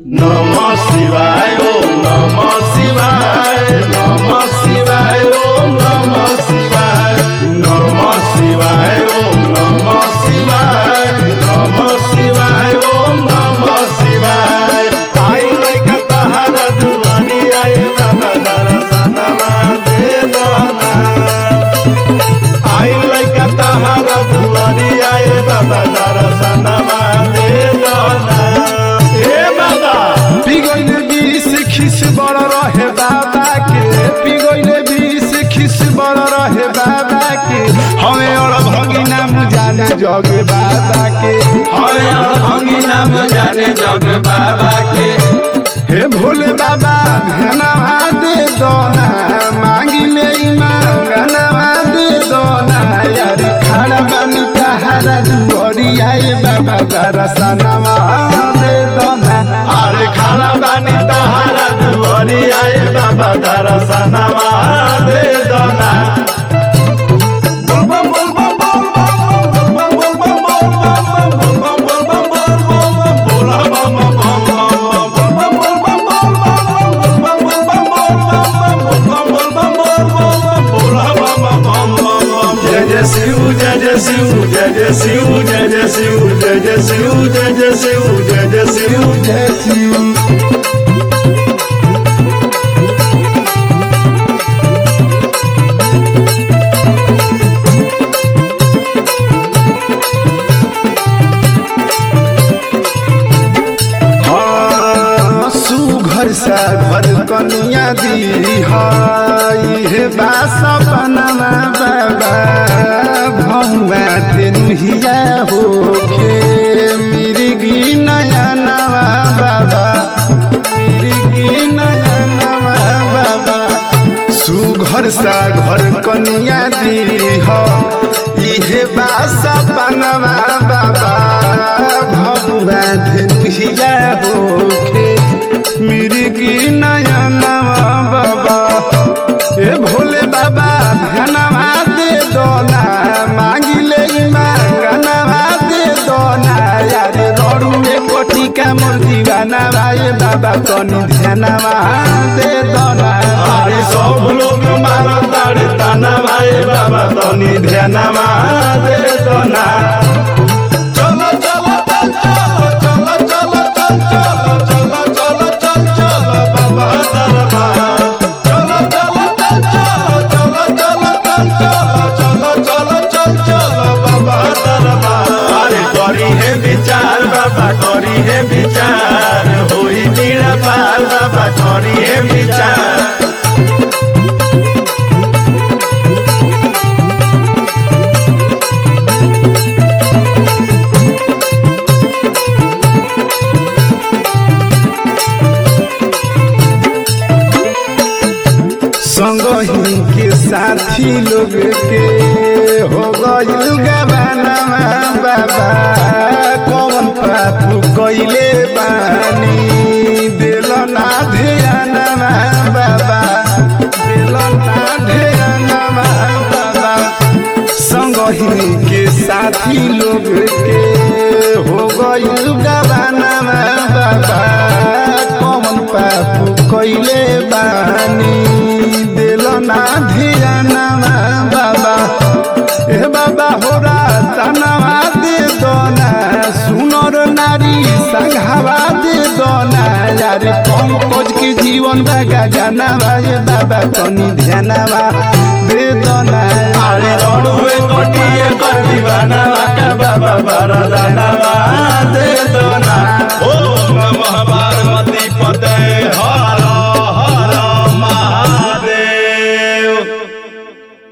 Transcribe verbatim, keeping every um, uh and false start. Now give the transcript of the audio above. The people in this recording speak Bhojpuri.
नमः शिवाय ओम नमः शिवाय नमः शिवाय ओम नमः शिवाय नमः शिवाय ओम नमः शिवाय नमः शिवाय ओम नमः शिवाय आई लइका तहरा दुआरी आए बाबा दर्शनमा दे दना आई लइका तहरा दुआरी आए बाबा दर्शनमा दे दना पिगोइले बीस खिस बड़ रहे बाबा के पिगोइले बीस खिस बड़ रहे बाबा के हमें और भंगी नाम जाने जग बाबा के हमें और भंगी नाम जाने जग बाबा के हे भोले बाबा धनवा दे दोना मांगी ले मांगनवा दे दोना यार खड़ा बनी तहरा दुआरी आए बाबा दर्शनमा दे दोना अरे खाना बानी तहारा दुआरी आए बाबा दर्शनमा दे दना जय जय शिव जय जय शिव जय जय शिव जय जय शिव जय जय शिव जय जय शिव जय जय शिव जय शिव सुघर सा घर कनिया दी हाई हे बासा बनवा बाबा भौवा तेनुहिया होखे मिर्गी नया नवा बाबा मिर्गी नया नवा बाबा सुघर सा घर कनिया दी हो इहे बासा बनवा बाबा भौवा तेनुहिया होखे मिर्गी नया नवा बाबा ए भोले बाबा धनवा दे दोना मांगी ले मांगनवा दे दोना यार रोडू में कोटी का मोर दीवाना भाई बाबा कनी ध्यानवा दे दोना अरे सब लोग मारा ताड़े ताना भाई बाबा तनी ध्यानमा दे दना चलो चलो चलो चलो चलो चलो चलो चलो चलो बाबा दरबार चलो चलो चलो चलो चलो चलो चलो चलो चलो बाबा दरबार अरे करी है विचार बाबा करी है विचार होई पीड़ा पार बाबा करी है विचार संगही के साथी लोग के हो गइल गवानवा बाबा कौन पाप कइले बानी दिल ना ध्यानवा बाबा दिल ना ध्यानवा बाबा संगही के साथी लोग के हो गइल गवानवा बाबा कौन पाप कइले बानी ना ध्यानवा बाबा ए बाबा हो रातनवा दे दोना सुनर नारी संघावा दे दोना यार पंकज के जीवन बागा जानवा ए बाबा कनी ध्यानवा दे दोना अरे रोडवे कोटिए कर दीवाना का बाबा वरदानवा दे दोना ओम नमः पार्वती